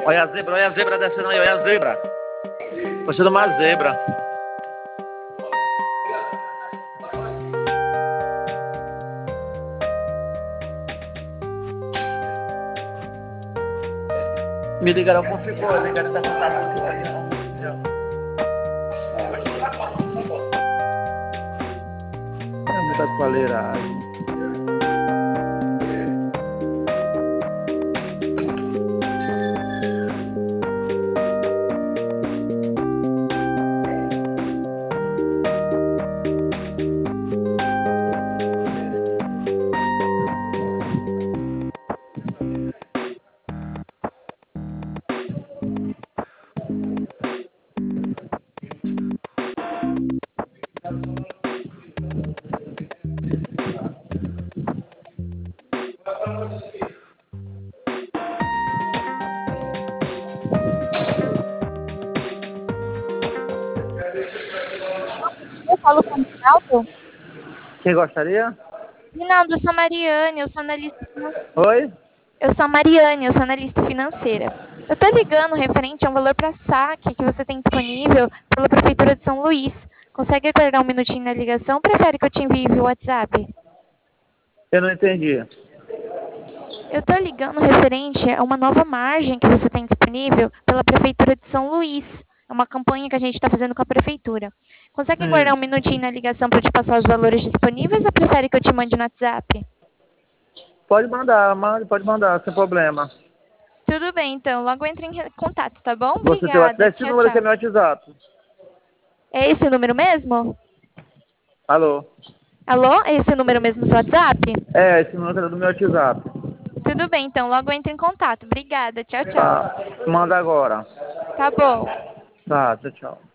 olha a zebra descendo aí, olha a zebra. Parecendo uma zebra. Me ligaram com ficou, ligaram tá contato é muita toleiragem. Eu falo com o Rinaldo. Quem gostaria? Rinaldo, eu sou a Mariane, eu sou analista financeira. Oi? Eu sou a Mariane, eu sou analista financeira. Eu tô ligando referente a um valor para saque que você tem disponível pela Prefeitura de São Luís. Consegue aguardar um minutinho na ligação? Prefere que eu te envie via WhatsApp? Eu não entendi. Eu tô ligando referente a uma nova margem que você tem disponível pela Prefeitura de São Luís. É uma campanha que a gente está fazendo com a Prefeitura. Consegue aguardar um minutinho na ligação para eu te passar os valores disponíveis ou prefere que eu te mande no WhatsApp? Pode mandar, pode mandar, sem problema. Tudo bem, então. Logo entre em contato, tá bom? Você tem Obrigada. esse Tchau, número aqui é tchau. meu WhatsApp. É esse o número mesmo? Alô? Alô? É esse o número mesmo do seu WhatsApp? É, esse número é do meu WhatsApp. Tudo bem, então. Logo entre em contato. Obrigada. Tchau, tchau. Tá, manda agora. Tá bom. Tá, tchau, tchau.